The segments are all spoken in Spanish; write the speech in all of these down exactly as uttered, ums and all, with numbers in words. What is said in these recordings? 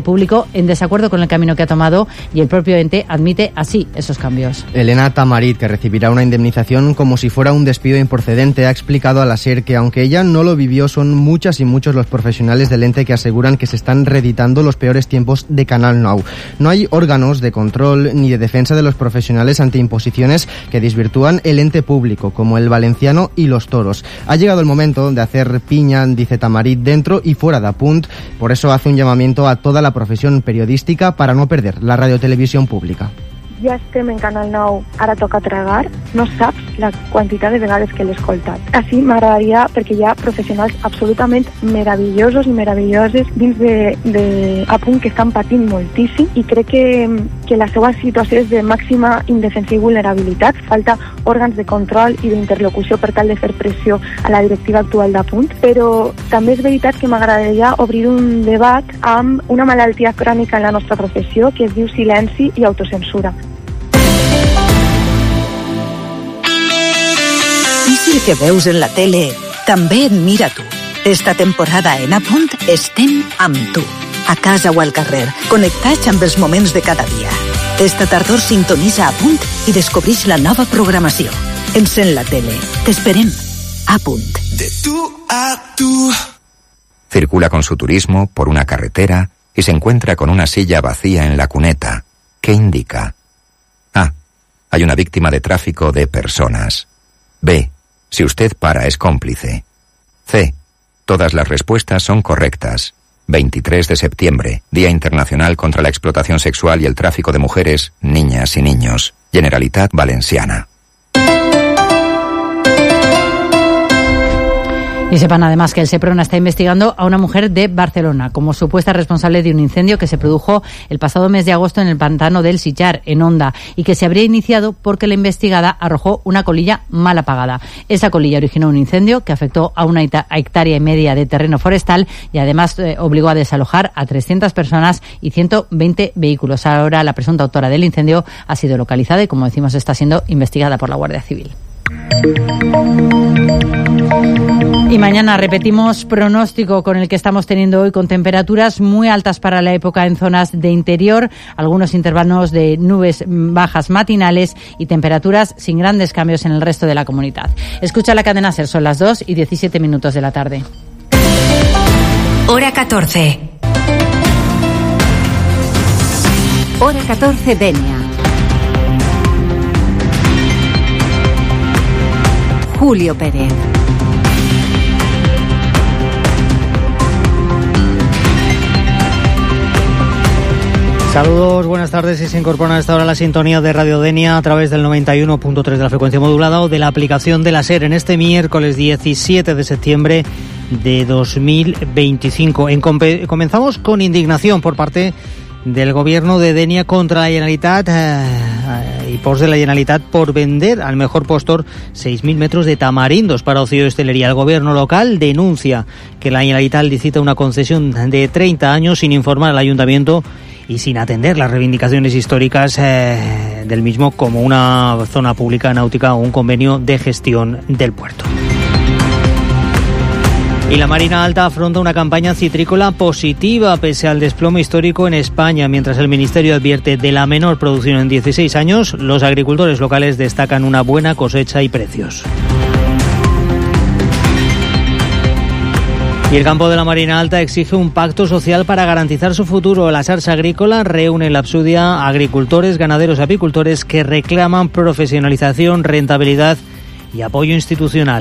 público en desacuerdo con el camino que ha tomado y el propio ente admite así esos cambios. Elena Tamarit, que recibirá una indemnización como si fuera un despido improcedente, ha explicado a la SER que aunque ella no lo vivió, son muchas y muchos los profesionales del ente que aseguran que se están reeditando los peores tiempos de Canal Nou. No hay órganos de control ni de defensa de los profesionales ante imposiciones que desvirtúan el ente público, como el Valenciano y los toros. Ha llegado el momento de hacer piña, dice Tamarit, dentro y fuera de Apunt. Por eso hace un llamamiento a toda la profesión periodística para no perder la radiotelevisión pública. Ja estem en Canal nou, ara toca tragar, no saps la quantitat de vegades que l'he escoltat. Així m'agradaria, perquè hi ha professionals absolutament meravellosos i meravelloses dins de, de Apunt que estan patint moltíssim i crec que, que la seva situació és de màxima indefensió i vulnerabilitat. Falta òrgans de control i d'interlocució per tal de fer pressió a la directiva actual d'Apunt, però també és veritat que m'agradaria obrir un debat amb una malaltia crònica en la nostra professió que es diu silenci i autocensura. I si el que veus en la tele també et mira tu? Esta temporada en Apunt estem amb tu. A casa o al carrer, connectats amb els moments de cada dia. Esta tardor sintonitza Apunt i descobreix la nova programació. Encén la tele. T'esperem. Apunt. De tú a tú. Circula con su turismo por una carretera y se encuentra con una silla vacía en la cuneta. ¿Qué indica? A. Hay una víctima de tráfico de personas. B. Si usted para es cómplice. C. Todas las respuestas son correctas. veintitrés de septiembre, Día Internacional contra la Explotación Sexual y el Tráfico de Mujeres, Niñas y Niños. Generalitat Valenciana. Y sepan además que el Seprona está investigando a una mujer de Barcelona como supuesta responsable de un incendio que se produjo el pasado mes de agosto en el pantano del Sitjar, en Onda, y que se habría iniciado porque la investigada arrojó una colilla mal apagada. Esa colilla originó un incendio que afectó a una hectárea y media de terreno forestal y además eh, obligó a desalojar a trescientas personas y ciento veinte vehículos. Ahora la presunta autora del incendio ha sido localizada y, como decimos, está siendo investigada por la Guardia Civil. Y mañana repetimos pronóstico con el que estamos teniendo hoy, con temperaturas muy altas para la época en zonas de interior, algunos intervalos de nubes bajas matinales y temperaturas sin grandes cambios en el resto de la comunidad. Escucha la cadena SER, son las dos y diecisiete minutos de la tarde. Hora catorce. Hora catorce, Denia. Julio Pérez. Saludos, buenas tardes. Y se incorpora a esta hora la sintonía de Radio Denia a través del noventa y uno punto tres de la frecuencia modulada o de la aplicación de la SER en este miércoles diecisiete de septiembre de dos mil veinticinco. En compe- comenzamos con indignación por parte del gobierno de Denia contra la Generalitat eh, y pos de la Generalitat por vender al mejor postor seis mil metros de tamarindos para ocio y hostelería. El gobierno local denuncia que la Generalitat licita una concesión de treinta años sin informar al ayuntamiento y sin atender las reivindicaciones históricas eh, del mismo, como una zona pública náutica o un convenio de gestión del puerto. Y la Marina Alta afronta una campaña citrícola positiva pese al desplome histórico en España. Mientras el Ministerio advierte de la menor producción en dieciséis años, los agricultores locales destacan una buena cosecha y precios. Y el campo de la Marina Alta exige un pacto social para garantizar su futuro. La Sarsa Agrícola reúne en la Absudia a agricultores, ganaderos y apicultores que reclaman profesionalización, rentabilidad y apoyo institucional.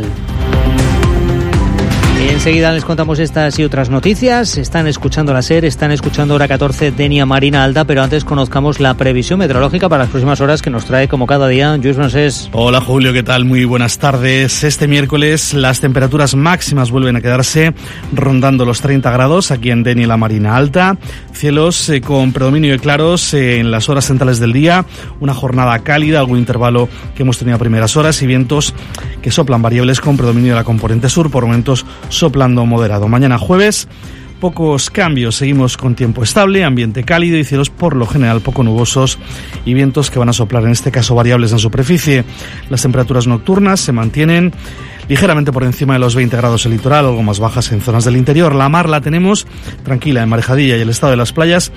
Enseguida les contamos estas y otras noticias. Están escuchando la SER, están escuchando Hora catorce, Denia Marina Alta, pero antes conozcamos la previsión meteorológica para las próximas horas que nos trae como cada día Lluís Francés. Hola Julio, ¿qué tal? Muy buenas tardes. Este miércoles las temperaturas máximas vuelven a quedarse rondando los treinta grados aquí en Denia y la Marina Alta. Cielos eh, con predominio de claros eh, en las horas centrales del día. Una jornada cálida, algún intervalo que hemos tenido a primeras horas y vientos que soplan variables con predominio de la componente sur, por momentos soplando moderado. Mañana jueves, pocos cambios, seguimos con tiempo estable, ambiente cálido y cielos por lo general poco nubosos y vientos que van a soplar en este caso variables en superficie. Las temperaturas nocturnas se mantienen ligeramente por encima de los veinte grados en el litoral, algo más bajas en zonas del interior. La mar la tenemos tranquila en Marejadilla y el estado de las playas